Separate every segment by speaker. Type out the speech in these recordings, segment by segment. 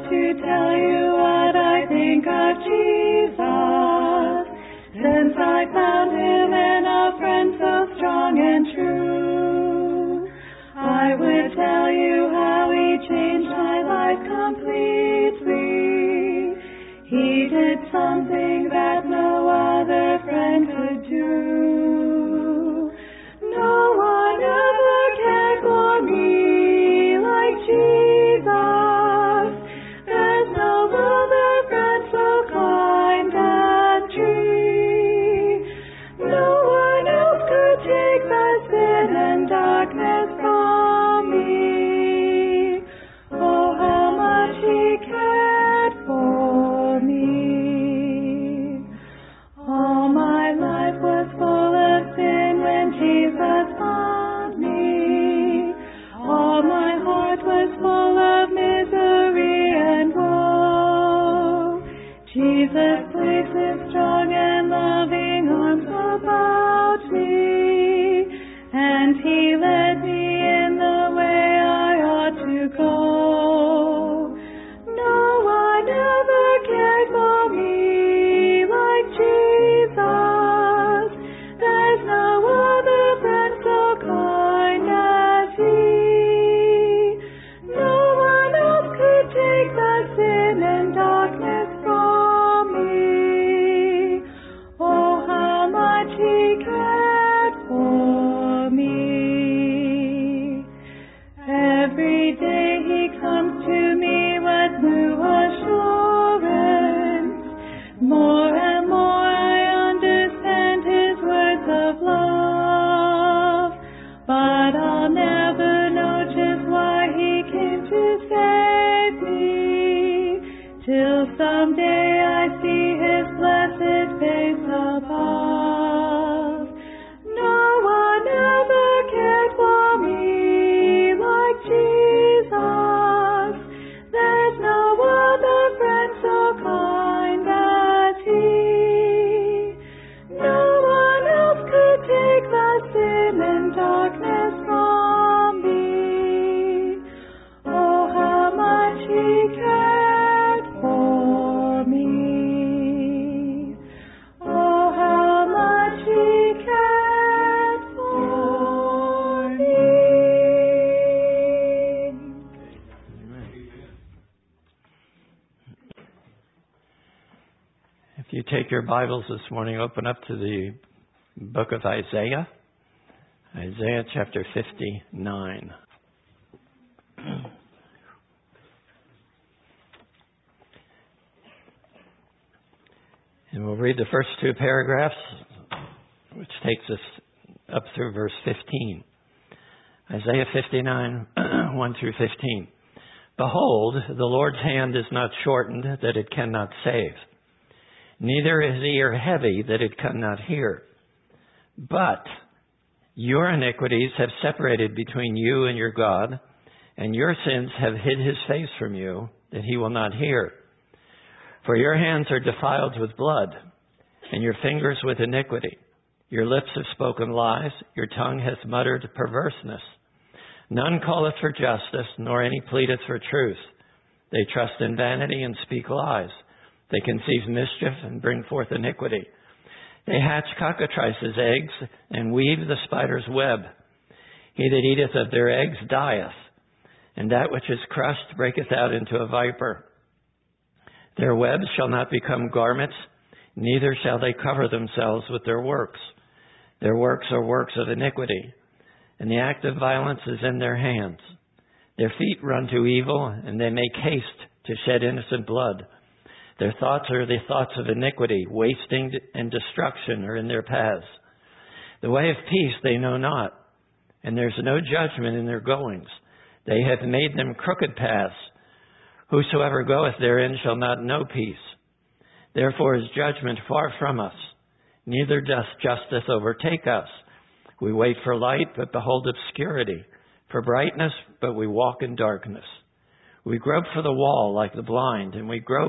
Speaker 1: to tell you what I think of Jesus, since I found him in a friend so strong and true. I would tell you how he changed my life completely. He did something that no other friend could do. No one ever cared for me like Jesus. There's no other friend so kind and true. No one else could take the sin and darkness from me. Oh, how much he cared for me. All my life was full of sin when Jesus found me. All my heart was full of misery and woe. Jesus placed his strong and loving arms about me, and he led me in the way I ought to go. No one ever cared for me like Jesus. There's no other friend so kind as he. No one else could take the sin and darkness from me. Oh, how much he cared for me. Every day he comes to me with new assurance. More and more I understand his words of love. But I'll never know just why he came to save me, till someday I see his blessed face above. No one ever cared for me like Jesus. There's no other friend so kind as he. No one else could take the sin and darkness from me. Oh, how much he cared for me. Oh, how much he cared for me.
Speaker 2: If you take your Bibles this morning, open up to the book of Isaiah, Isaiah chapter 59. And we'll read the first two paragraphs, which takes us up through verse 15. Isaiah 59, 1 through 15. Behold, the Lord's hand is not shortened that it cannot save, neither is his ear heavy that it cannot hear. But your iniquities have separated between you and your God, and your sins have hid his face from you, that he will not hear. For your hands are defiled with blood, and your fingers with iniquity. Your lips have spoken lies, your tongue has muttered perverseness. None calleth for justice, nor any pleadeth for truth. They trust in vanity and speak lies. They conceive mischief and bring forth iniquity. They hatch cockatrices' eggs and weave the spider's web. He that eateth of their eggs dieth, and that which is crushed breaketh out into a viper. Their webs shall not become garments, neither shall they cover themselves with their works. Their works are works of iniquity, and the act of violence is in their hands. Their feet run to evil, and they make haste to shed innocent blood. Their thoughts are the thoughts of iniquity, wasting and destruction are in their paths. The way of peace they know not, and there's no judgment in their goings. They have made them crooked paths. Whosoever goeth therein shall not know peace. Therefore is judgment far from us, neither doth justice overtake us. We wait for light, but behold obscurity, for brightness, but we walk in darkness. We grope for the wall like the blind, and we grope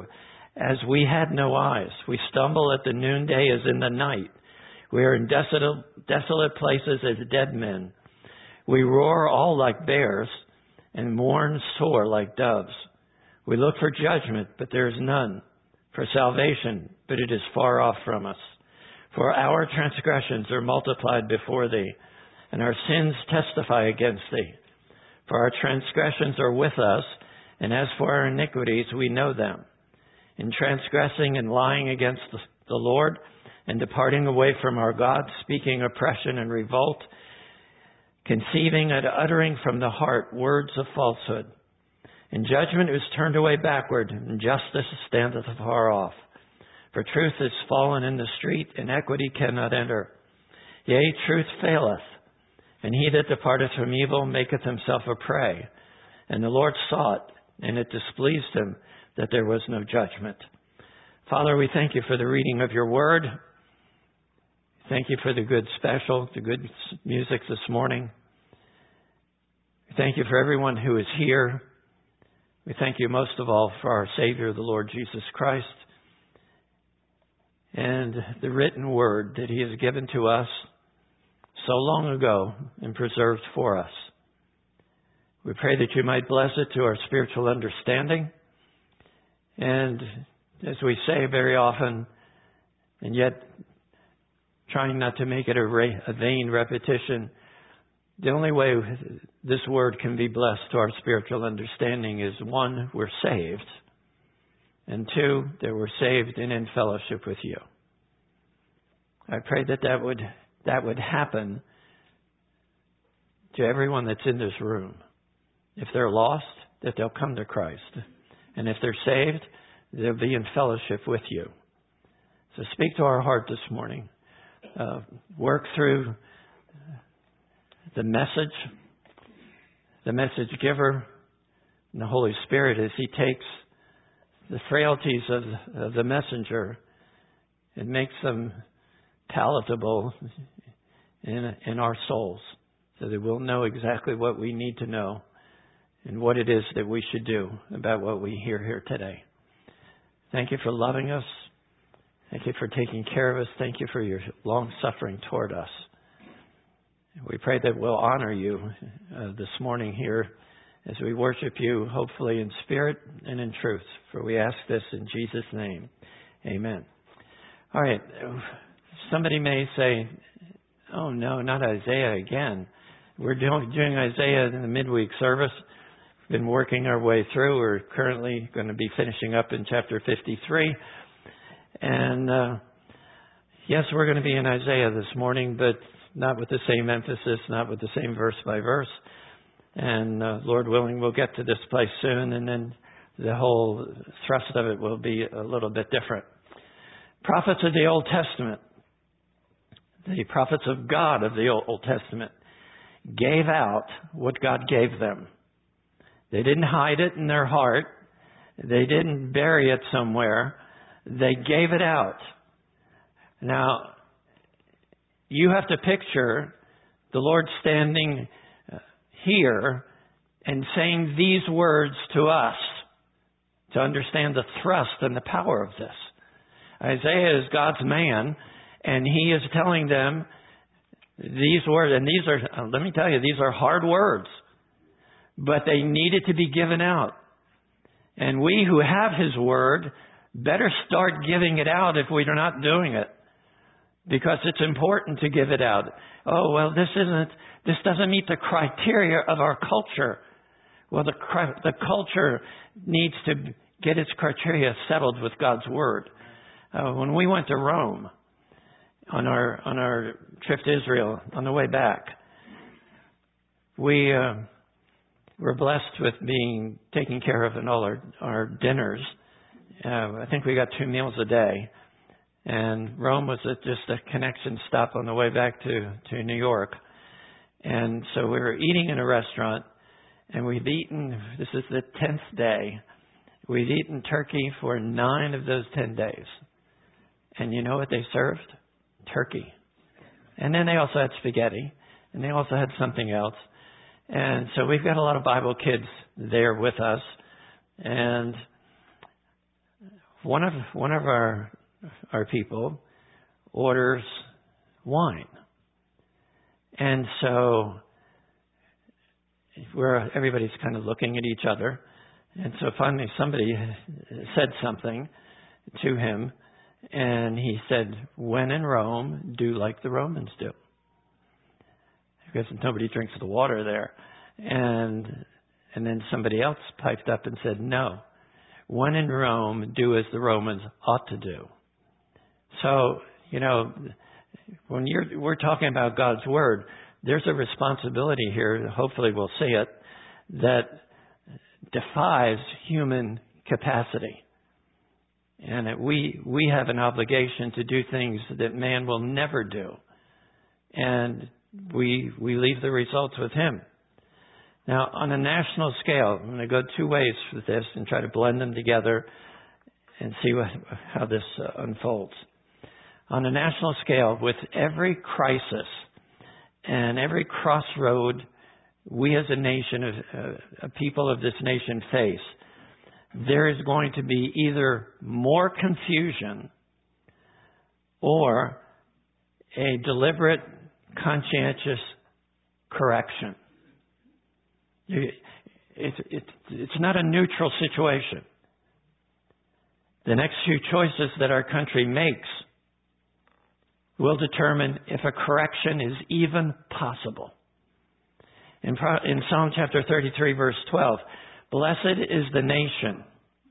Speaker 2: as we had no eyes. We stumble at the noonday as in the night. We are in desolate places as dead men. We roar all like bears, and mourn sore like doves. We look for judgment, but there is none. For salvation, but it is far off from us. For our transgressions are multiplied before thee, and our sins testify against thee. For our transgressions are with us, and as for our iniquities, we know them. In transgressing and lying against the Lord, and departing away from our God, speaking oppression and revolt, conceiving and uttering from the heart words of falsehood. And judgment is turned away backward, and justice standeth afar off. For truth is fallen in the street, and equity cannot enter. Yea, truth faileth, and he that departeth from evil maketh himself a prey. And the Lord saw it, and it displeased him that there was no judgment. Father, we thank you for the reading of your word. Thank you for the good special, the good music this morning. Thank you for everyone who is here. We thank you most of all for our Savior, the Lord Jesus Christ, and the written word that he has given to us so long ago and preserved for us. We pray that you might bless it to our spiritual understanding. And as we say very often, and yet trying not to make it a vain repetition, the only way this word can be blessed to our spiritual understanding is, one, we're saved, and two, that we're saved and in fellowship with you. I pray that would happen to everyone that's in this room. If they're lost, that they'll come to Christ. And if they're saved, they'll be in fellowship with you. So speak to our heart this morning. Work through the message giver, and the Holy Spirit as he takes the frailties of the messenger and makes them palatable in our souls, so that we'll know exactly what we need to know and what it is that we should do about what we hear here today. Thank you for loving us. Thank you for taking care of us. Thank you for your long suffering toward us. We pray that we'll honor you this morning here as we worship you, hopefully in spirit and in truth. For we ask this in Jesus' name. Amen. All right. Somebody may say, oh no, not Isaiah again. We're doing Isaiah in the midweek service. We've been working our way through. We're currently going to be finishing up in chapter 53. And yes, we're going to be in Isaiah this morning, but not with the same emphasis, not with the same verse by verse. And Lord willing, we'll get to this place soon, and then the whole thrust of it will be a little bit different. Prophets of the Old Testament, the prophets of God of the Old Testament, gave out what God gave them. They didn't hide it in their heart. They didn't bury it somewhere. They gave it out. Now, you have to picture the Lord standing here and saying these words to us to understand the thrust and the power of this. Isaiah is God's man, and he is telling them these words, and these are, let me tell you, these are hard words, but they needed to be given out. And we who have his word better start giving it out if we are not doing it, because it's important to give it out. Oh, well, this doesn't meet the criteria of our culture. Well, the culture needs to get its criteria settled with God's word. When we went to Rome on our trip to Israel on the way back, we were blessed with being taken care of in all our dinners. I think we got 2 meals a day. And Rome was just a connection stop on the way back to New York. And so we were eating in a restaurant, and we've eaten, this is the 10th day, we've eaten turkey for 9 of those 10 days. And you know what they served? Turkey. And then they also had spaghetti, and they also had something else. And so we've got a lot of Bible kids there with us. And one of our people orders wine. And so everybody's kind of looking at each other. And so finally somebody said something to him, and he said, when in Rome, do like the Romans do. Because nobody drinks the water there. And then somebody else piped up and said, no, when in Rome, do as the Romans ought to do. So, when we're talking about God's Word, there's a responsibility here, hopefully we'll see it, that defies human capacity. And that we have an obligation to do things that man will never do. And we leave the results with him. Now, on a national scale, I'm going to go two ways with this and try to blend them together and see how this unfolds. On a national scale, with every crisis and every crossroad we as a nation, a people of this nation face, there is going to be either more confusion or a deliberate, conscientious correction. It's not a neutral situation. The next few choices that our country makes will determine if a correction is even possible. In Psalm chapter 33, verse 12, blessed is the nation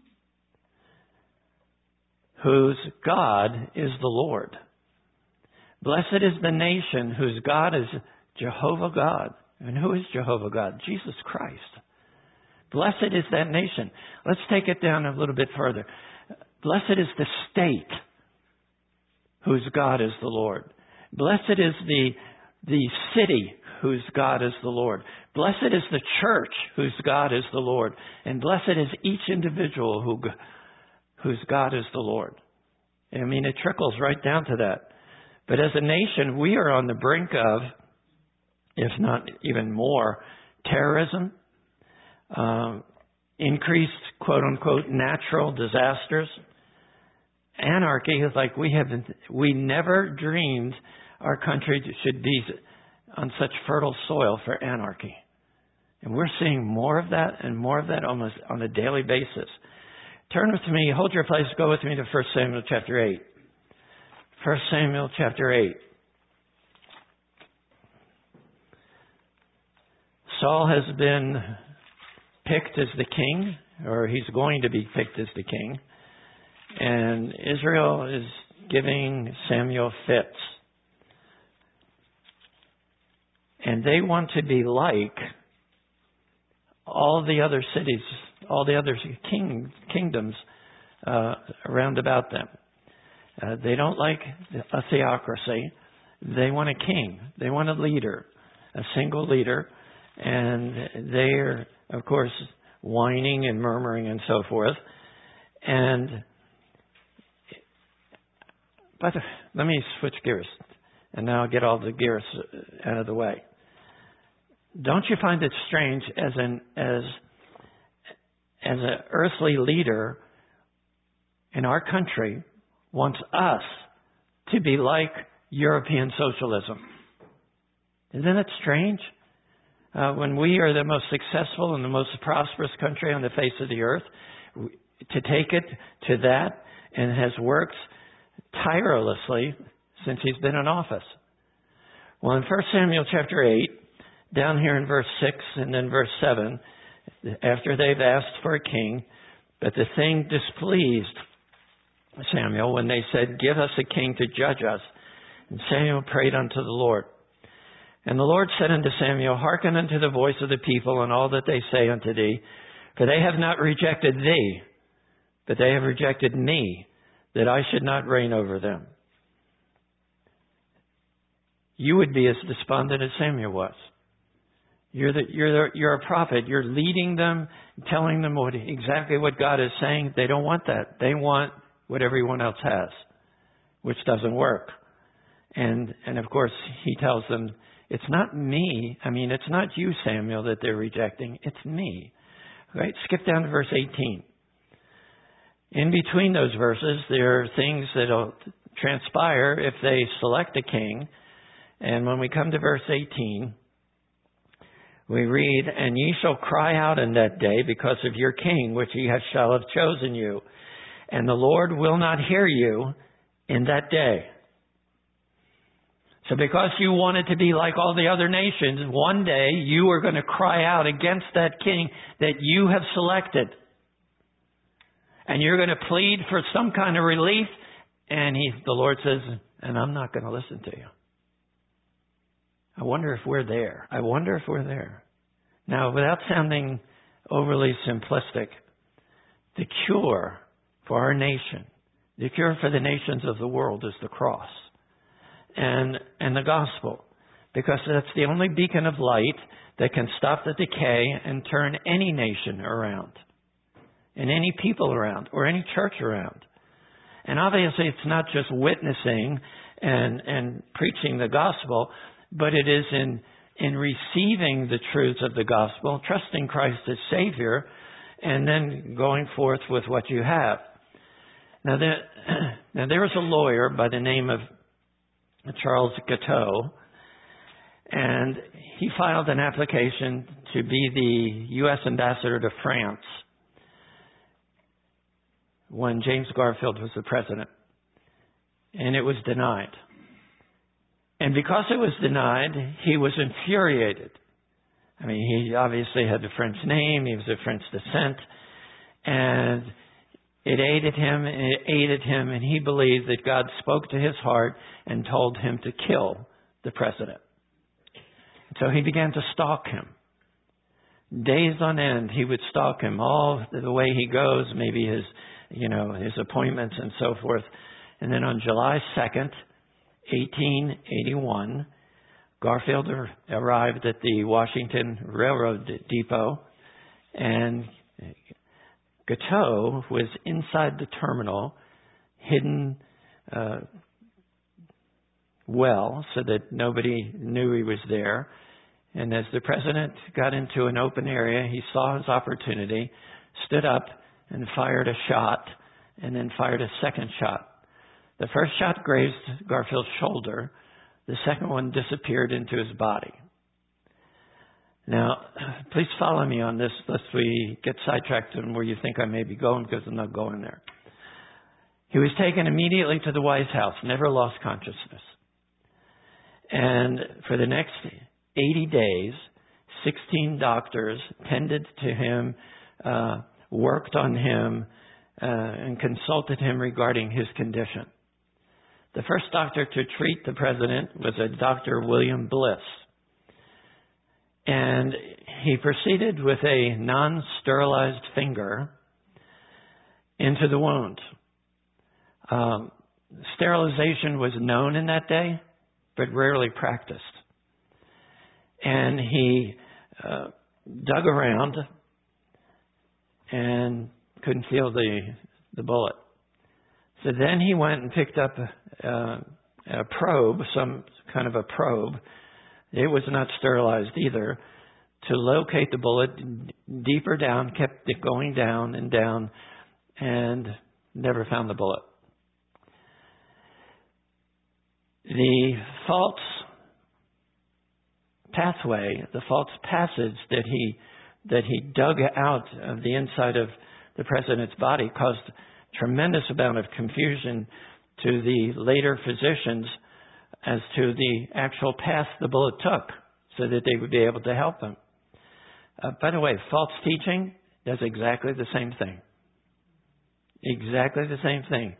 Speaker 2: whose God is the Lord. Blessed is the nation whose God is Jehovah God. And who is Jehovah God? Jesus Christ. Blessed is that nation. Let's take it down a little bit further. Blessed is the state whose God is the Lord. Blessed is the city whose God is the Lord. Blessed is the church whose God is the Lord. And blessed is each individual whose God is the Lord. I mean, it trickles right down to that. But as a nation, we are on the brink of, if not even more, terrorism, increased, quote unquote, natural disasters, anarchy, like we never dreamed our country should be on such fertile soil for anarchy. And we're seeing more of that almost on a daily basis. Turn with me, hold your place, go with me to 1 Samuel chapter 8. 1 Samuel chapter 8. Saul has been picked as the king, or he's going to be picked as the king. And Israel is giving Samuel fits. And they want to be like all the other cities, all the other kingdoms around about them. They don't like a theocracy. They want a king. They want a leader, a single leader. And they're, of course, whining and murmuring and so forth. But let me switch gears. And now I'll get all the gears out of the way. Don't you find it strange as an earthly leader in our country wants us to be like European socialism? Isn't it strange? When we are the most successful and the most prosperous country on the face of the earth, to take it to that, and has worked tirelessly since he's been in office. Well, in 1 Samuel chapter 8, down here in verse 6 and then verse 7, after they've asked for a king, but the thing displeased Samuel when they said, give us a king to judge us. And Samuel prayed unto the Lord. And the Lord said unto Samuel, hearken unto the voice of the people and all that they say unto thee, for they have not rejected thee, but they have rejected me, that I should not reign over them. You would be as despondent as Samuel was. You're a prophet. You're leading them, telling them exactly what God is saying. They don't want that. They want what everyone else has, which doesn't work. And of course, he tells them, it's not me. I mean, it's not you, Samuel, that they're rejecting. It's me. Right? Skip down to verse 18. In between those verses, there are things that will transpire if they select a king. And when we come to verse 18, we read, "And ye shall cry out in that day because of your king, which he shall have chosen you. And the Lord will not hear you in that day." So because you wanted to be like all the other nations, one day you are going to cry out against that king that you have selected. And you're going to plead for some kind of relief. And the Lord says, "And I'm not going to listen to you." I wonder if we're there. I wonder if we're there. Now, without sounding overly simplistic, the cure for our nation, the cure for the nations of the world is the cross and the gospel, because that's the only beacon of light that can stop the decay and turn any nation around and any people around or any church around. And obviously it's not just witnessing and preaching the gospel, but it is in receiving the truths of the gospel, trusting Christ as Savior, and then going forth with what you have. Now there was a lawyer by the name of Charles Guiteau, and he filed an application to be the U.S. ambassador to France when James Garfield was the president. And it was denied. And because it was denied, he was infuriated. I mean, he obviously had the French name, he was of French descent, and it aided him, and he believed that God spoke to his heart and told him to kill the president. So he began to stalk him. Days on end, he would stalk him, all the way he goes, maybe his appointments and so forth. And then on July 2nd, 1881, Garfield arrived at the Washington Railroad Depot, and Guiteau was inside the terminal, hidden well so that nobody knew he was there. And as the president got into an open area, he saw his opportunity, stood up and fired a shot, and then fired a second shot. The first shot grazed Garfield's shoulder. The second one disappeared into his body. Now, please follow me on this, lest we get sidetracked on where you think I may be going, because I'm not going there. He was taken immediately to the White House, never lost consciousness. And for the next 80 days, 16 doctors tended to him, worked on him, and consulted him regarding his condition. The first doctor to treat the president was a Dr. William Bliss. And he proceeded with a non-sterilized finger into the wound. Sterilization was known in that day, but rarely practiced. And he dug around and couldn't feel the bullet. So then he went and picked up a probe, some kind of a probe. It was not sterilized either, to locate the bullet deeper down, kept it going down and down, and never found the bullet. The false pathway, the false passage that he dug out of the inside of the president's body caused tremendous amount of confusion to the later physicians as to the actual path the bullet took, so that they would be able to help him. By the way, false teaching does exactly the same thing. Exactly the same thing.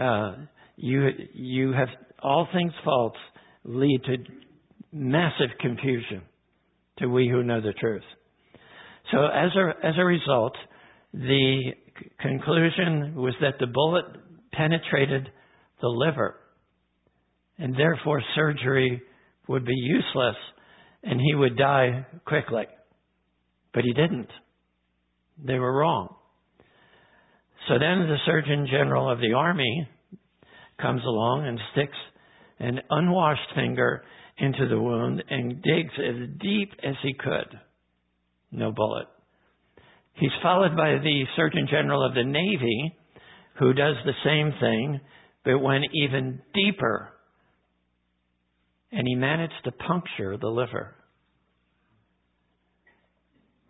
Speaker 2: You have all things false lead to massive confusion to we who know the truth. So as a result, the conclusion was that the bullet penetrated the liver, and therefore surgery would be useless and he would die quickly. But he didn't. They were wrong. So then the Surgeon General of the Army comes along and sticks an unwashed finger into the wound and digs as deep as he could. No bullet. He's followed by the Surgeon General of the Navy, who does the same thing, but went even deeper. And he managed to puncture the liver.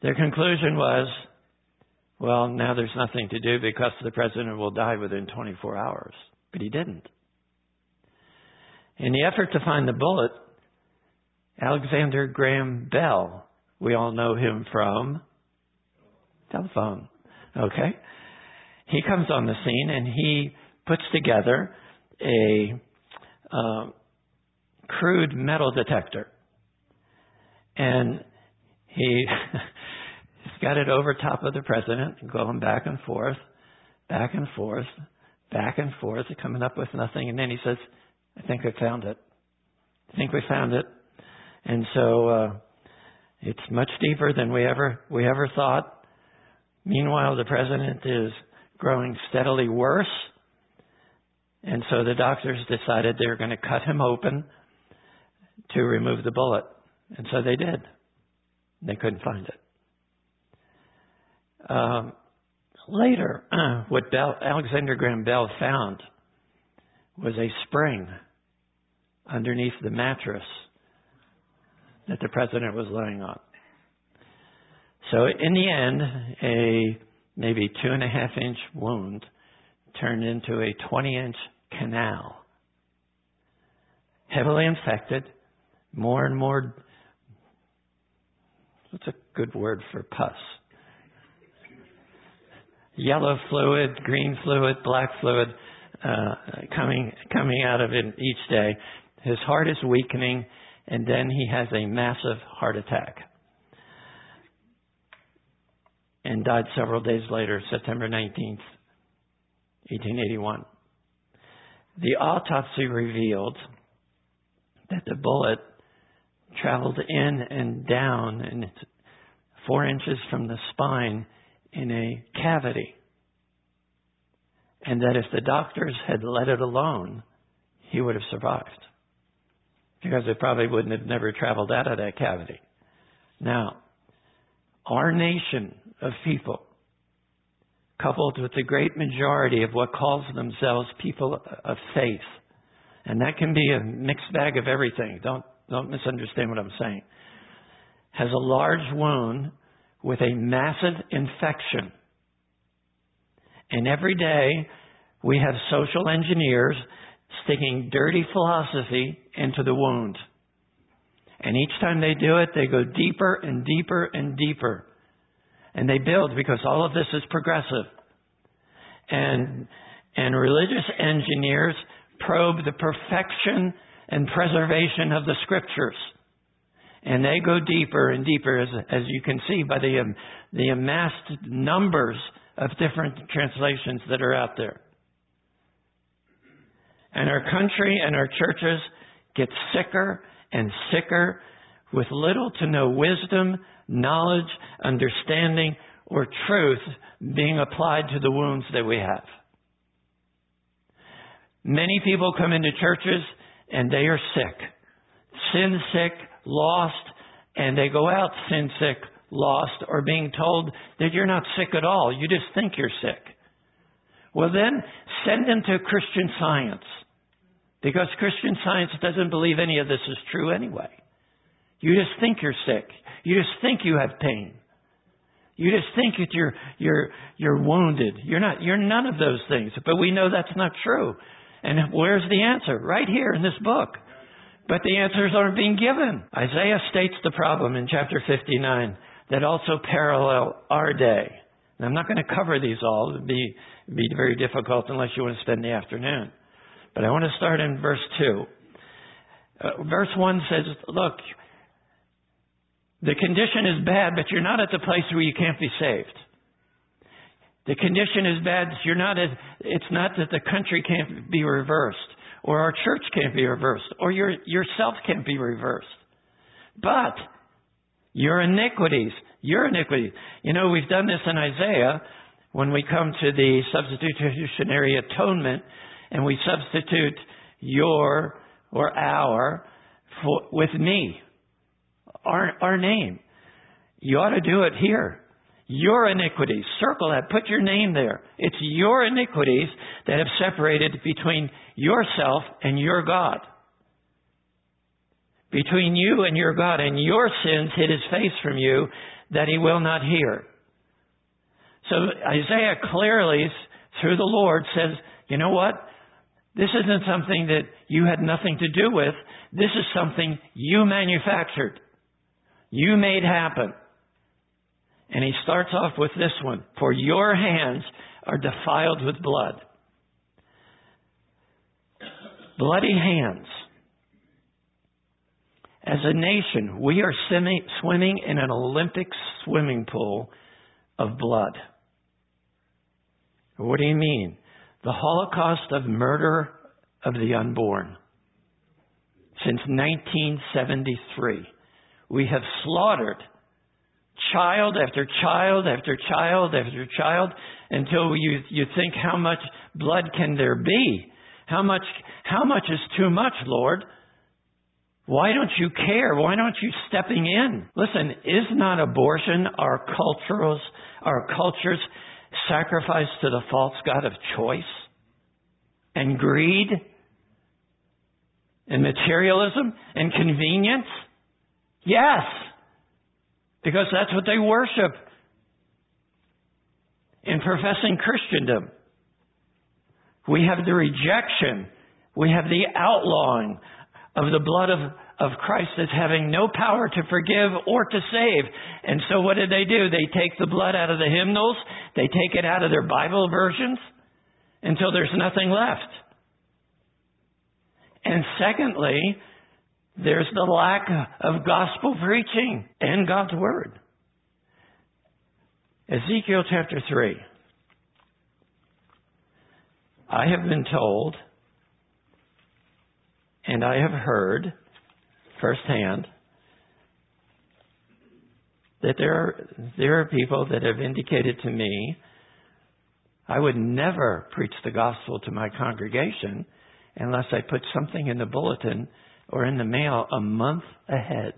Speaker 2: Their conclusion was, well, now there's nothing to do because the president will die within 24 hours. But he didn't. In the effort to find the bullet, Alexander Graham Bell, we all know him from telephone. Okay? He comes on the scene and he puts together a crude metal detector. And he's got it over top of the president, going back and forth, back and forth, back and forth, coming up with nothing. And then he says, I think I found it. I think we found it. And so it's much deeper than we ever thought. Meanwhile, the president is growing steadily worse. And so the doctors decided they were going to cut him open to remove the bullet. And so they did. They couldn't find it. Later, what Alexander Graham Bell found was a spring underneath the mattress that the president was laying on. So in the end, a maybe 2.5-inch wound turned into a 20-inch canal. Heavily infected, more and more, what's a good word for pus? Yellow fluid, green fluid, black fluid coming out of it each day. His heart is weakening, and then he has a massive heart attack. And died several days later, September 19th, 1881. The autopsy revealed that the bullet traveled in and down and 4 inches from the spine in a cavity. And that if the doctors had let it alone, he would have survived. Because it probably wouldn't have never traveled out of that cavity. Now, our nation of people, coupled with the great majority of what calls themselves people of faith, and that can be a mixed bag of everything. Don't misunderstand what I'm saying. Has a large wound with a massive infection. And every day we have social engineers sticking dirty philosophy into the wound. And each time they do it, they go deeper and deeper and deeper. And they build, because all of this is progressive. And religious engineers probe the perfection and preservation of the scriptures. And they go deeper and deeper, as you can see by the amassed numbers of different translations that are out there. And our country and our churches get sicker and sicker with little to no wisdom, knowledge, understanding, or truth being applied to the wounds that we have. Many people come into churches and they are sick. Sin sick, lost, and they go out sin sick, lost, or being told that you're not sick at all. You just think you're sick. Well then, send them to Christian Science. Because Christian Science doesn't believe any of this is true anyway. You just think you're sick. You just think you have pain. You just think that you're wounded. You're not. You're none of those things. But we know that's not true. And where's the answer? Right here in this book. But the answers aren't being given. Isaiah states the problem in chapter 59 that also parallel our day. And I'm not going to cover these all. It would be very difficult unless you want to spend the afternoon. But I want to start in verse 2. Verse 1 says, look, the condition is bad, but you're not at the place where you can't be saved. The condition is bad. It's not that the country can't be reversed, or our church can't be reversed, or yourself can't be reversed. But your iniquities. You know, we've done this in Isaiah when we come to the substitutionary atonement, and we substitute your or our with me, our name. You ought to do it here. Your iniquities. Circle that. Put your name there. It's your iniquities that have separated between yourself and your God. between you and your God, and your sins hid his face from you, that he will not hear. So Isaiah clearly, through the Lord, says, you know what? This isn't something that you had nothing to do with. This is something you manufactured. You made happen. And he starts off with this one. For your hands are defiled with blood. Bloody hands. As a nation, we are swimming in an Olympic swimming pool of blood. What do you mean? The Holocaust of murder of the unborn. Since 1973, we have slaughtered child after child after child after child until you think, how much blood can there be? How much is too much, Lord? Why don't you care? Why aren't you stepping in? Listen, is not abortion our culture's sacrifice to the false god of choice and greed and materialism and convenience? Yes, because that's what they worship in professing Christendom. We have the rejection. We have the outlawing of the blood of Christ as having no power to forgive or to save. And so what do? They take the blood out of the hymnals. They take it out of their Bible versions until there's nothing left. And secondly, there's the lack of gospel preaching and God's Word. Ezekiel chapter 3. I have been told, and I have heard firsthand, that there are people that have indicated to me, I would never preach the gospel to my congregation unless I put something in the bulletin or in the mail a month ahead.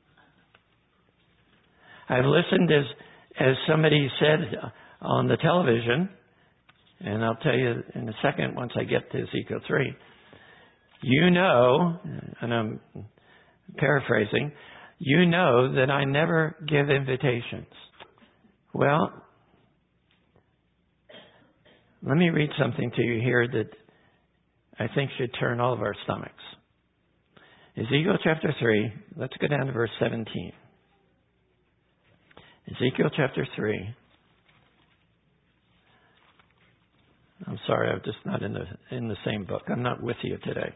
Speaker 2: I've listened as somebody said on the television, and I'll tell you in a second once I get to Ezekiel 3. You know, and I'm paraphrasing, you know that I never give invitations. Well, let me read something to you here that I think should turn all of our stomachs. Ezekiel chapter 3, let's go down to verse 17. Ezekiel chapter 3. I'm sorry, I'm just not in the same book. I'm not with you today.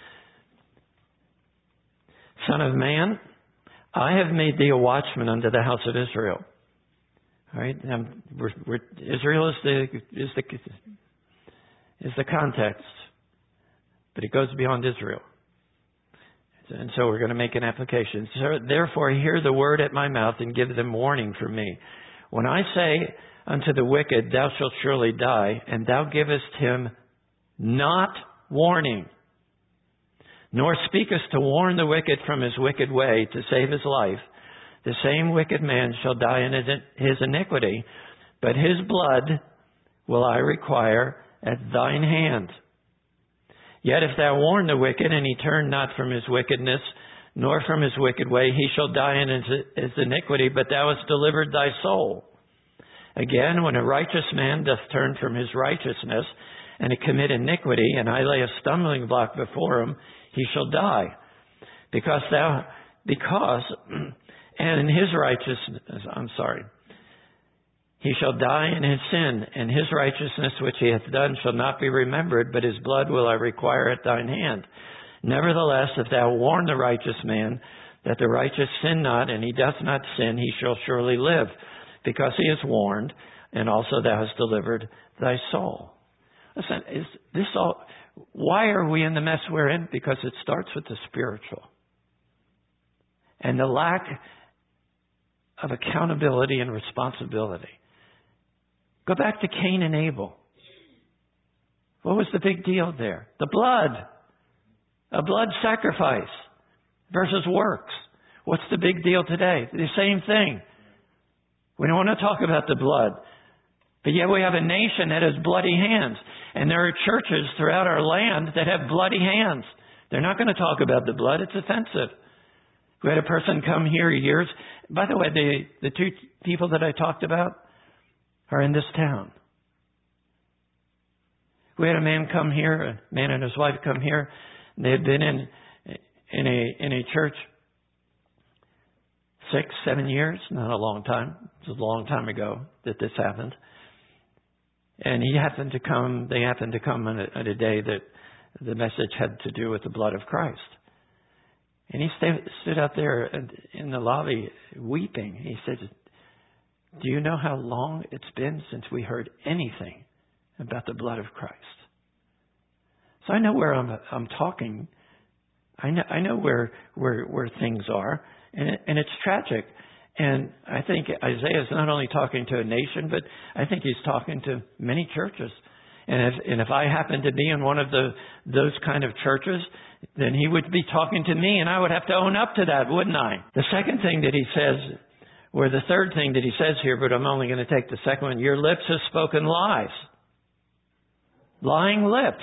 Speaker 2: Son of man, I have made thee a watchman unto the house of Israel. All right, Israel is the context, but it goes beyond Israel. And so we're going to make an application. Therefore, hear the word at my mouth and give them warning from me. When I say unto the wicked, thou shalt surely die, and thou givest him not warning, nor speakest to warn the wicked from his wicked way to save his life, the same wicked man shall die in his iniquity, but his blood will I require at thine hand. Yet if thou warn the wicked, and he turn not from his wickedness, nor from his wicked way, he shall die in his iniquity, but thou hast delivered thy soul. Again, when a righteous man doth turn from his righteousness, and commit iniquity, and I lay a stumbling block before him, he shall die. And in his righteousness, he shall die in his sin, and his righteousness which he hath done shall not be remembered, but his blood will I require at thine hand. Nevertheless, if thou warn the righteous man that the righteous sin not, and he doth not sin, he shall surely live, because he is warned, and also thou hast delivered thy soul. Listen, is this all? Why are we in the mess we're in? Because it starts with the spiritual. And the lack of accountability and responsibility. Go back to Cain and Abel. What was the big deal there? The blood. A blood sacrifice versus works. What's the big deal today? The same thing. We don't want to talk about the blood. But yet we have a nation that has bloody hands. And there are churches throughout our land that have bloody hands. They're not going to talk about the blood. It's offensive. We had a person come here years. By the way, the two people that I talked about are in this town. We had a man come here, a man and his wife come here. They had been in a church 6, 7 years, not a long time. It was a long time ago that this happened. And they happened to come on a day that the message had to do with the blood of Christ. And he stood out there in the lobby weeping. He said, "Do you know how long it's been since we heard anything about the blood of Christ?" So I know where I'm talking. I know where things are, and it's tragic. And I think Isaiah is not only talking to a nation, but I think he's talking to many churches. And if I happen to be in one of those kind of churches, then he would be talking to me, and I would have to own up to that, wouldn't I? The second thing that he says, or the third thing that he says here, but I'm only going to take the second one. Your lips have spoken lies. Lying lips.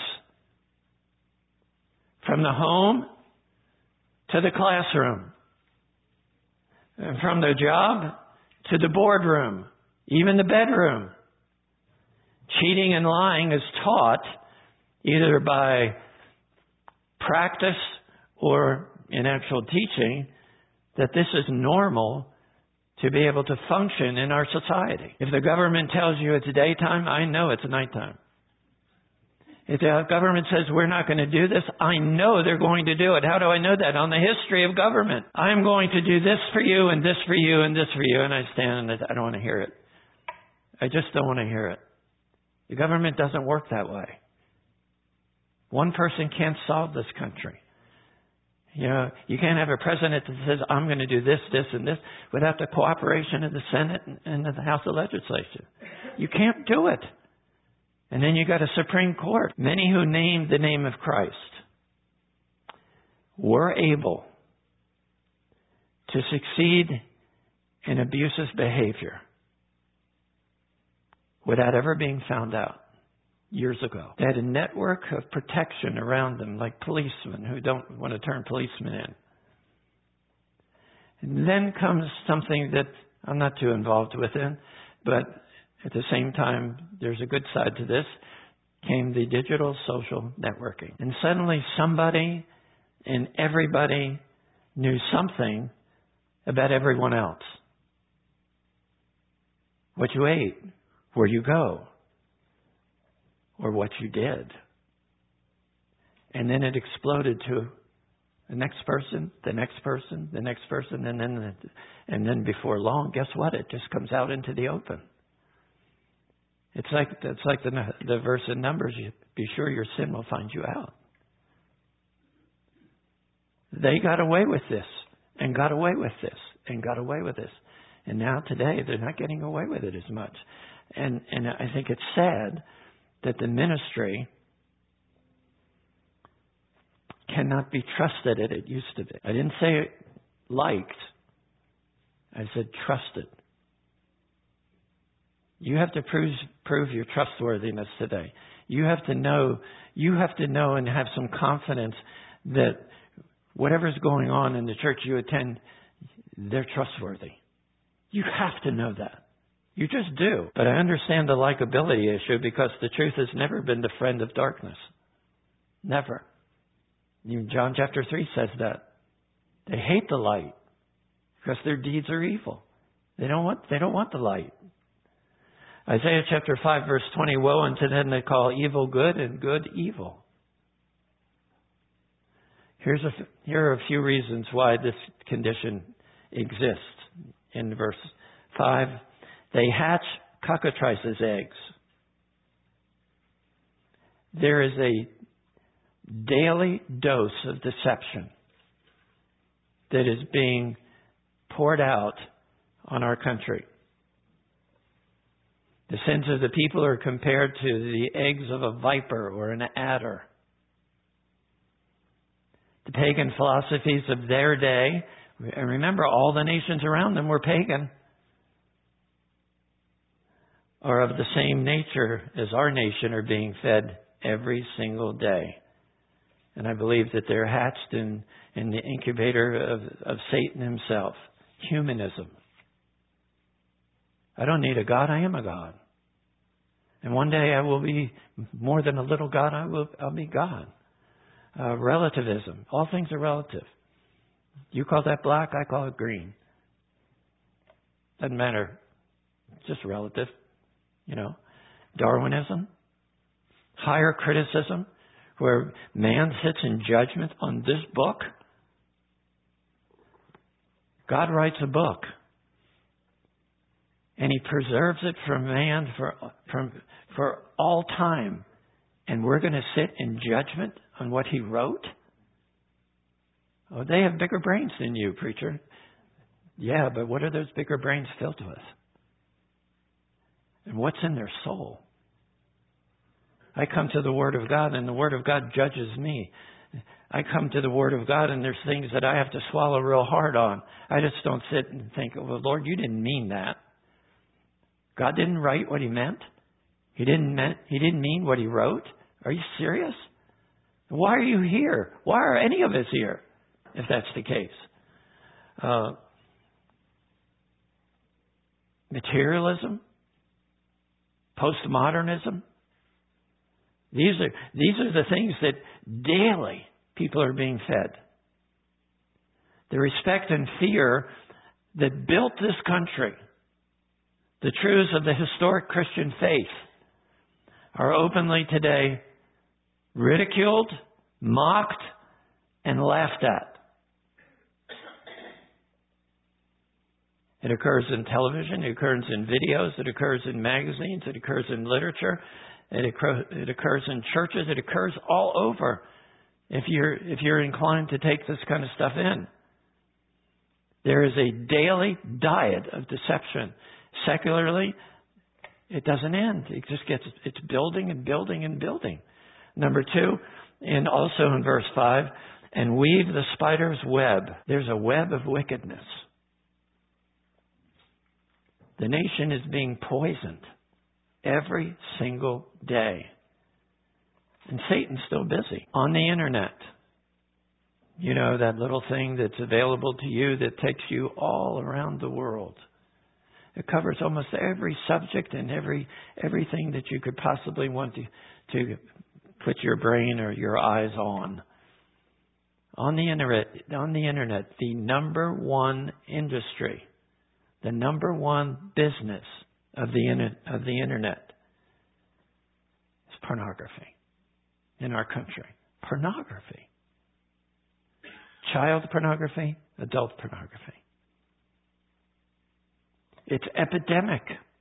Speaker 2: From the home to the classroom. And from the job to the boardroom. Even the bedroom. Cheating and lying is taught either by practice or in actual teaching that this is normal to be able to function in our society. If the government tells you it's daytime, I know it's nighttime. If the government says we're not going to do this, I know they're going to do it. How do I know that? On the history of government. I'm going to do this for you and this for you and this for you. And I stand and I don't want to hear it. I just don't want to hear it. The government doesn't work that way. One person can't solve this country. You know, you can't have a president that says, I'm going to do this, this, and this without the cooperation of the Senate and of the House of Legislature. You can't do it. And then you got a Supreme Court. Many who named the name of Christ were able to succeed in abusive behavior without ever being found out years ago. They had a network of protection around them, like policemen who don't want to turn policemen in. And then comes something that I'm not too involved with in, but at the same time, there's a good side to this, came the digital social networking. And suddenly somebody and everybody knew something about everyone else. What you ate, where you go, or what you did. And then it exploded to the next person, the next person, the next person, and then before long, guess what? It just comes out into the open. It's like the verse in Numbers, be sure your sin will find you out. They got away with this, and got away with this, and got away with this. And now today, they're not getting away with it as much. And I think it's sad that the ministry cannot be trusted as it used to be. I didn't say liked. I said trusted. You have to prove your trustworthiness today. You have to know and have some confidence that whatever's going on in the church you attend, they're trustworthy. You have to know that. You just do. But I understand the likability issue because the truth has never been the friend of darkness. Never. Even John chapter 3 says that. They hate the light because their deeds are evil. They don't want the light. Isaiah chapter 5 verse 20, woe unto them that call evil good and good evil. Here are a few reasons why this condition exists. In verse 5, they hatch cockatrices' eggs. There is a daily dose of deception that is being poured out on our country. The sins of the people are compared to the eggs of a viper or an adder. The pagan philosophies of their day, and remember all the nations around them were pagan, are of the same nature as our nation are being fed every single day. And I believe that they're hatched in the incubator of Satan himself. Humanism. I don't need a God. I am a God. And one day I will be more than a little God. I'll be God. Relativism. All things are relative. You call that black, I call it green. Doesn't matter. It's just relative. Darwinism. Higher criticism, where man sits in judgment on this book. God writes a book. And He preserves it from man for all time. And we're going to sit in judgment on what He wrote? Oh, they have bigger brains than you, preacher. Yeah, but what are those bigger brains filled with? And what's in their soul? I come to the Word of God, and the Word of God judges me. I come to the Word of God, and there's things that I have to swallow real hard on. I just don't sit and think, well, Lord, you didn't mean that. God didn't write what He meant. He didn't mean what He wrote. Are you serious? Why are you here? Why are any of us here, if that's the case? Materialism, postmodernism. These are the things that daily people are being fed. The respect and fear that built this country, the truths of the historic Christian faith, are openly today ridiculed, mocked, and laughed at. It occurs in television, it occurs in videos, it occurs in magazines, it occurs in literature, it occurs in churches, it occurs all over if you're inclined to take this kind of stuff in. There is a daily diet of deception. Secularly, it doesn't end. It's building and building and building. Number 2, and also in verse 5, and weave the spider's web. There's a web of wickedness. The nation is being poisoned every single day. And Satan's still busy on the internet. You know, that little thing that's available to you that takes you all around the world. It covers almost every subject and everything that you could possibly want to put your brain or your eyes on. On the internet, the number one industry, the number one business of the internet is pornography in our country. Pornography. Child pornography, adult pornography. It's epidemic.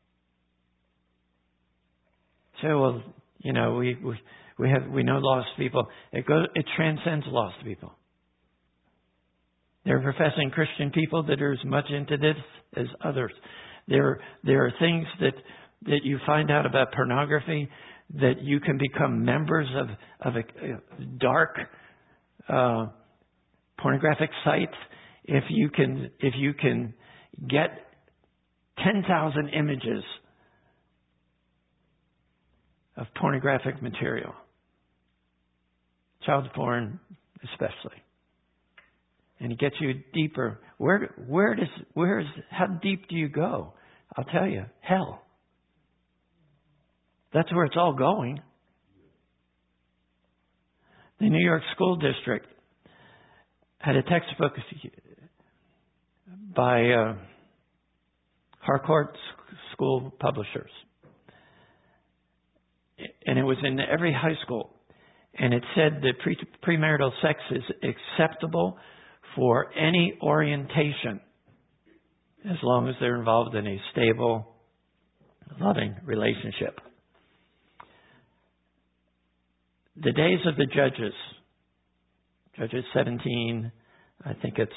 Speaker 2: So, well, you know, we know lost people. It transcends lost people. There are professing Christian people that are as much into this as others. There are things that you find out about pornography that you can become members of a dark pornographic sites if you can get 10,000 images of pornographic material. Child porn especially. And it gets you deeper. How deep do you go? I'll tell you, hell. That's where it's all going. The New York School District had a textbook by Harcourt School Publishers. And it was in every high school. And it said that premarital sex is acceptable for any orientation as long as they're involved in a stable, loving relationship. The days of the Judges 17, I think it's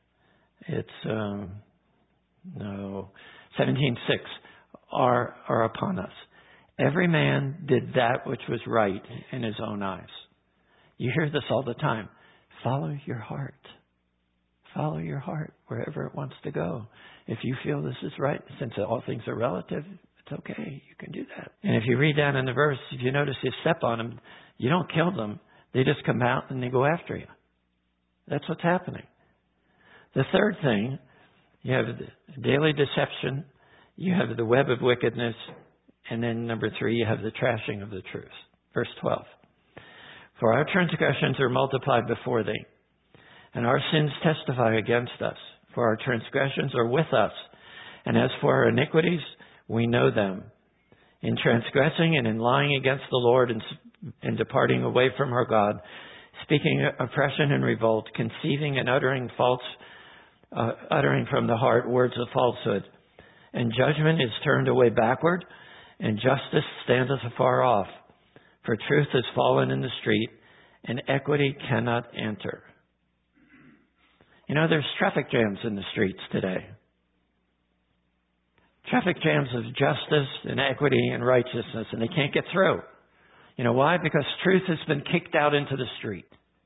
Speaker 2: 17:6 are upon us. Every man did that which was right in his own eyes. You hear this all the time. Follow your heart. Follow your heart wherever it wants to go. If you feel this is right, since all things are relative, it's okay. You can do that. And if you read down in the verse, if you notice you step on them, you don't kill them. They just come out and they go after you. That's what's happening. The third thing, you have the daily deception, you have the web of wickedness, and then number 3, you have the trashing of the truth. Verse 12. For our transgressions are multiplied before thee, and our sins testify against us. For our transgressions are with us, and as for our iniquities, we know them. In transgressing and in lying against the Lord and departing away from our God, speaking oppression and revolt, conceiving and uttering from the heart words of falsehood. And judgment is turned away backward, and justice standeth afar off. For truth is fallen in the street, and equity cannot enter. You know, there's traffic jams in the streets today. Traffic jams of justice and equity and righteousness, and they can't get through. You know why? Because truth has been kicked out into the street.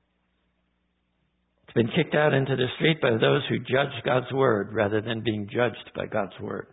Speaker 2: It's been kicked out into the street by those who judge God's Word rather than being judged by God's Word.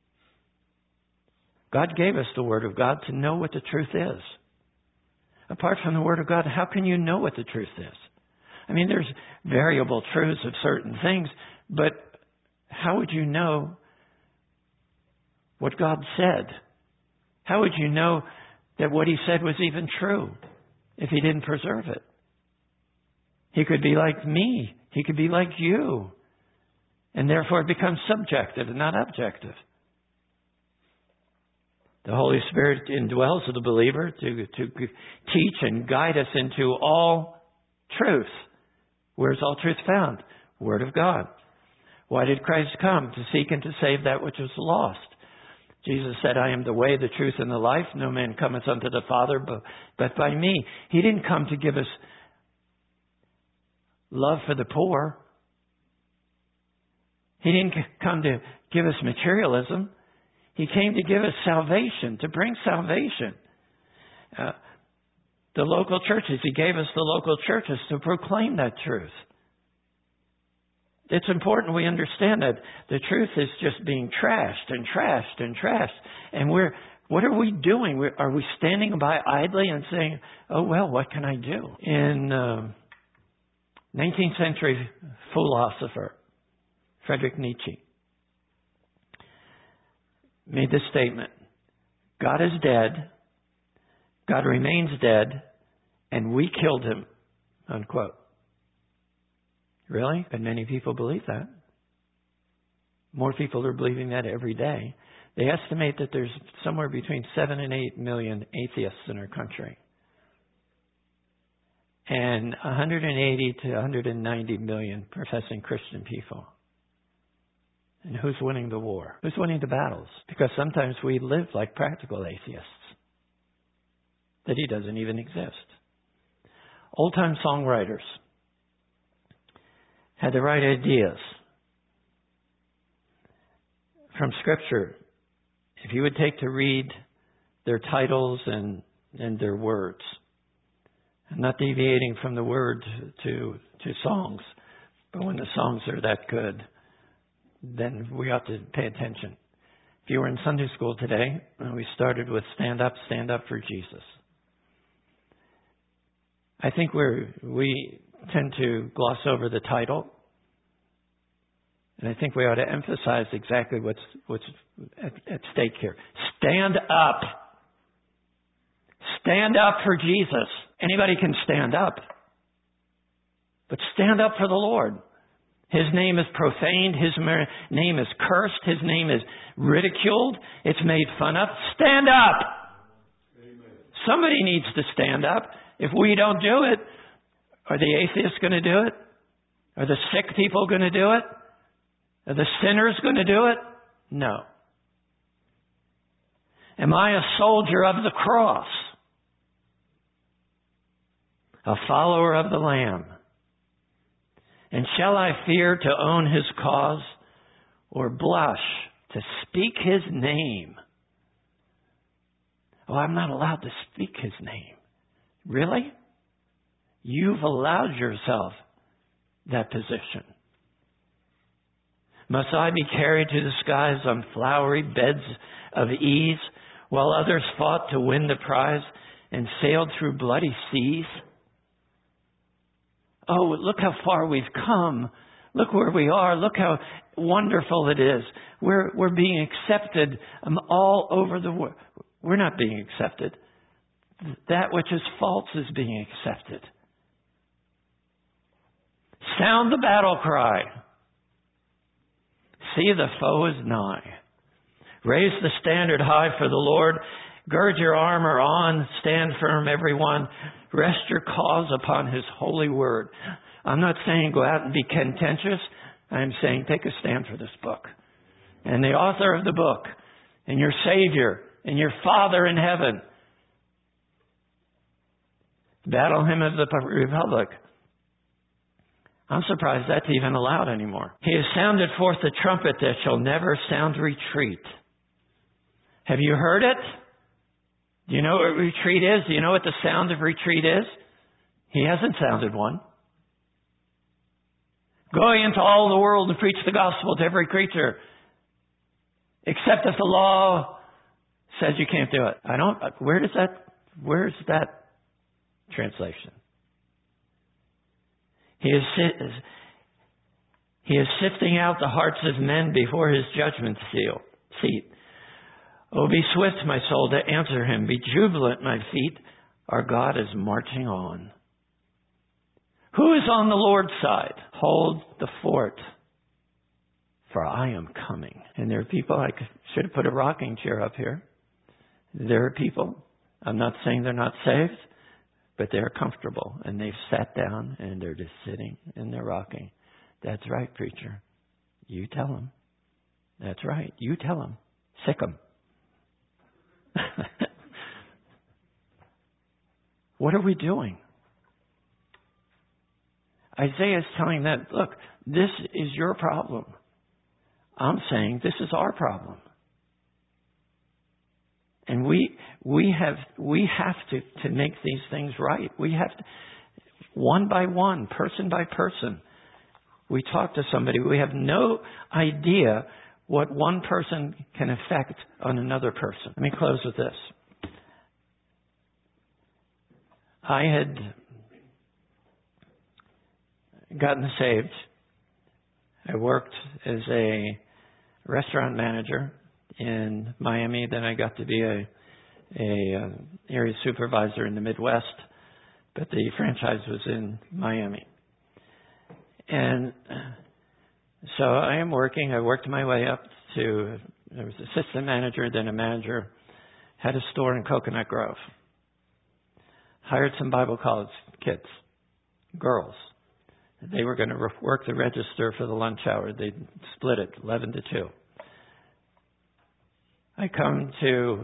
Speaker 2: God gave us the Word of God to know what the truth is. Apart from the Word of God, how can you know what the truth is? I mean, there's variable truths of certain things, but how would you know what God said? How would you know that what He said was even true if He didn't preserve it? He could be like me. He could be like you. And therefore it becomes subjective and not objective. The Holy Spirit indwells the believer to teach and guide us into all truth. Where's all truth found? Word of God. Why did Christ come? To seek and to save that which was lost. Jesus said, I am the way, the truth, and the life. No man cometh unto the Father but by me. He didn't come to give us love for the poor. He didn't come to give us materialism. He came to give us salvation, to bring salvation. The local churches, He gave us the local churches to proclaim that truth. It's important we understand that the truth is just being trashed and trashed and trashed. And what are we doing? Are we standing by idly and saying, oh, well, what can I do? In 19th century philosopher Friedrich Nietzsche made this statement: God is dead, God remains dead, and we killed Him, unquote. Really? And many people believe that. More people are believing that every day. They estimate that there's somewhere between 7 and 8 million atheists in our country. And 180 to 190 million professing Christian people. And who's winning the war? Who's winning the battles? Because sometimes we live like practical atheists. That He doesn't even exist. Old-time songwriters had the right ideas from Scripture. If you would take to read their titles and their words, and not deviating from the word to songs, but when the songs are that good, then we ought to pay attention. If you were in Sunday school today, we started with Stand Up for Jesus. I think we tend to gloss over the title. And I think we ought to emphasize exactly what's at stake here. Stand up. Stand up for Jesus. Anybody can stand up. But stand up for the Lord. His name is profaned. His name is cursed. His name is ridiculed. It's made fun of. Stand up. Amen. Somebody needs to stand up. If we don't do it, are the atheists going to do it? Are the sick people going to do it? Are the sinners going to do it? No. Am I a soldier of the cross? A follower of the Lamb? And shall I fear to own His cause, or blush to speak His name? Oh, I'm not allowed to speak His name. Really? You've allowed yourself that position. Must I be carried to the skies on flowery beds of ease, while others fought to win the prize and sailed through bloody seas? oh, look how far we've come. Look where we are. Look how wonderful it is. We're being accepted all over the world. We're not being accepted. That which is false is being accepted. Sound the battle cry. See, the foe is nigh. Raise the standard high for the Lord. Gird your armor on. Stand firm, everyone. Rest your cause upon His holy word. I'm not saying go out and be contentious. I'm saying take a stand for this book. And the author of the book, and your Savior, and your Father in heaven. Battle hymn of the Republic. I'm surprised that's even allowed anymore. He has sounded forth the trumpet that shall never sound retreat. Have you heard it? Do you know what retreat is? Do you know what the sound of retreat is? He hasn't sounded one. Go into all the world and preach the gospel to every creature. Except if the law says you can't do it. Where's that translation? He is sifting out the hearts of men before His judgment seat. Oh, be swift, my soul, to answer Him. Be jubilant, my feet. Our God is marching on. Who is on the Lord's side? Hold the fort, for I am coming. And there are people, I should have put a rocking chair up here. There are people, I'm not saying they're not saved, but they're comfortable, and they've sat down, and they're just sitting, and they're rocking. That's right, preacher. You tell them. That's right. You tell them. Sick them. What are we doing? Isaiah is telling that, look, this is your problem. I'm saying this is our problem. And we have to make these things right. We have to, one by one, person by person. We talk to somebody. We have no idea what one person can affect on another person. Let me close with this. I had gotten saved. I worked as a restaurant manager in Miami. Then I got to be a area supervisor in the Midwest, but the franchise was in Miami. And so I am working. I worked my way up to, I was assistant manager, then a manager, had a store in Coconut Grove. Hired some Bible college kids, girls. They were going to work the register for the lunch hour. They split it 11 to 2. I come to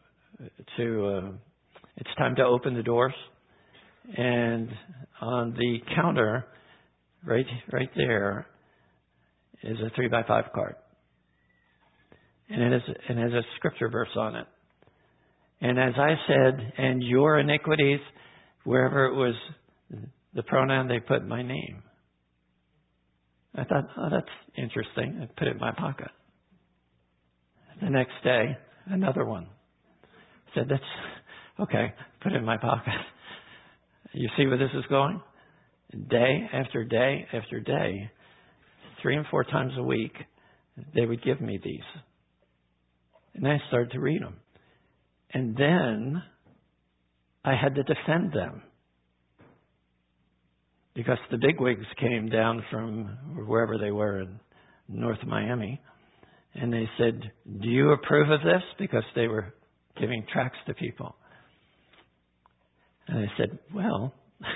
Speaker 2: it's time to open the doors, and on the counter, right there, is a 3x5 card, and it has a scripture verse on it. And as I said, and your iniquities, wherever it was the pronoun, they put my name. I thought, oh, that's interesting. I put it in my pocket. The next day, another one. I said, that's okay. Put it in my pocket. You see where this is going? Day after day after day, 3 and 4 times a week, they would give me these. And I started to read them. And then I had to defend them. Because the bigwigs came down from wherever they were in North Miami. And they said, do you approve of this? Because they were giving tracts to people. And I said, well,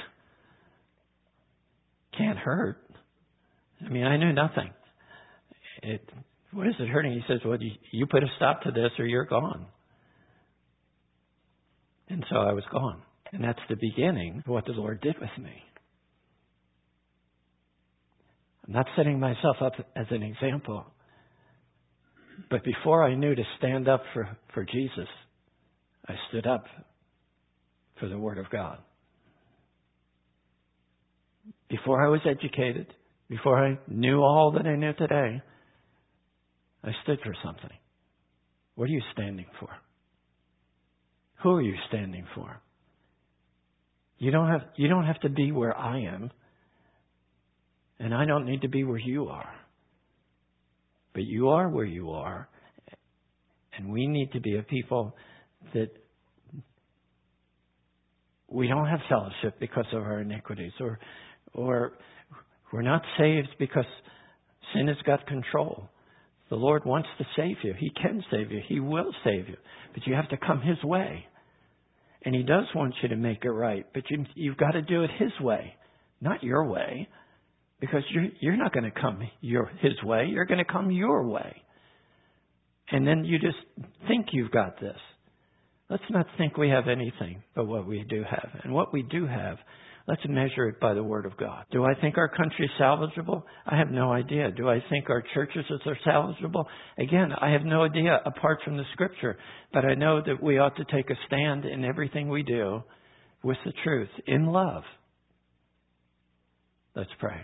Speaker 2: can't hurt. I mean, I knew nothing. What is it hurting? He says, well, you put a stop to this or you're gone. And so I was gone. And that's the beginning of what the Lord did with me. I'm not setting myself up as an example. But before I knew to stand up for Jesus, I stood up for the Word of God. Before I was educated, before I knew all that I know today, I stood for something. What are you standing for? Who are you standing for? You don't have to be where I am. And I don't need to be where you are. But you are where you are. And we need to be a people that we don't have fellowship because of our iniquities, or we're not saved because sin has got control. The Lord wants to save you. He can save you. He will save you. But you have to come His way. And He does want you to make it right. But you've got to do it His way, not your way. Because you're not going to come His way. You're going to come your way. And then you just think you've got this. Let's not think we have anything but what we do have. And what we do have, let's measure it by the Word of God. Do I think our country is salvageable? I have no idea. Do I think our churches are salvageable? Again, I have no idea apart from the Scripture. But I know that we ought to take a stand in everything we do with the truth, in love. Let's pray.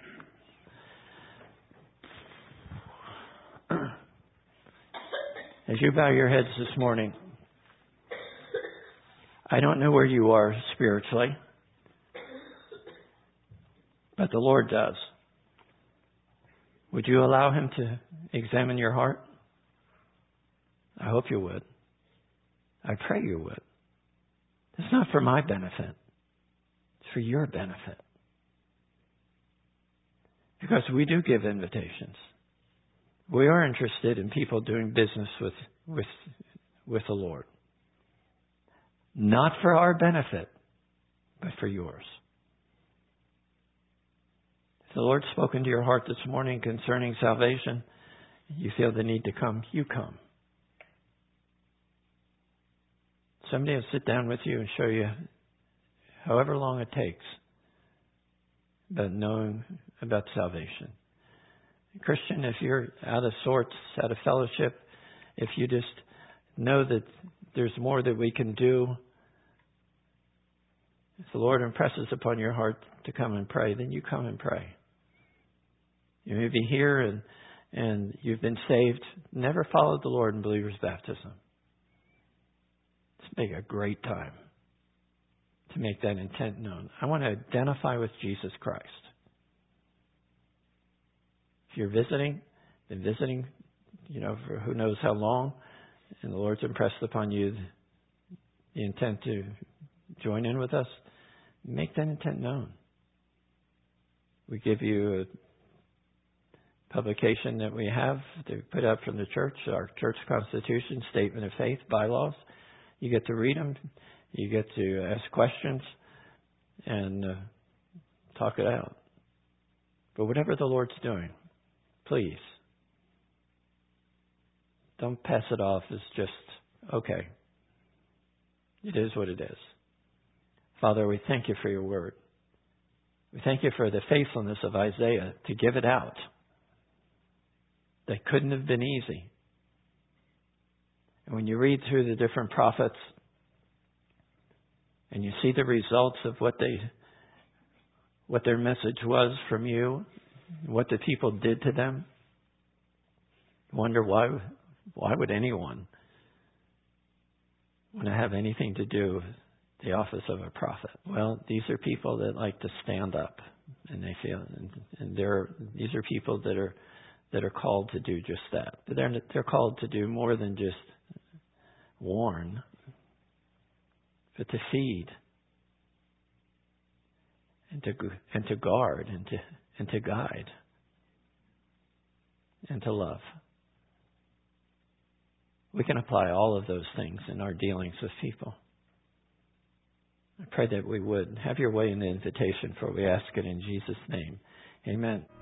Speaker 2: As you bow your heads this morning, I don't know where you are spiritually, but the Lord does. Would you allow Him to examine your heart? I hope you would. I pray you would. It's not for my benefit. It's for your benefit. Because we do give invitations. We are interested in people doing business with the Lord. Not for our benefit, but for yours. If the Lord's spoken to your heart this morning concerning salvation, you feel the need to come, you come. Somebody will sit down with you and show you, however long it takes, about knowing about salvation. Christian, if you're out of sorts, out of fellowship, if you just know that there's more that we can do, if the Lord impresses upon your heart to come and pray, then you come and pray. You may be here and you've been saved, never followed the Lord in believer's baptism. It's make a great time to make that intent known. I want to identify with Jesus Christ. If you're visiting, been visiting, for who knows how long, and the Lord's impressed upon you the intent to join in with us, make that intent known. We give you a publication that we have to put out from the church, our church constitution, statement of faith, bylaws. You get to read them. You get to ask questions and talk it out. But whatever the Lord's doing, please, don't pass it off as just, okay. It is what it is. Father, we thank you for your word. We thank you for the faithfulness of Isaiah to give it out. That couldn't have been easy. And when you read through the different prophets and you see the results of what their message was from you, what the people did to them, wonder why would anyone want to have anything to do with the office of a prophet? Well, these are people that like to stand up, and they feel, and these are people that are called to do just that. But they're called to do more than just warn, but to feed, and to guard, and to guide, and to love. We can apply all of those things in our dealings with people. I pray that we would have your way in the invitation, for we ask it in Jesus' name. Amen.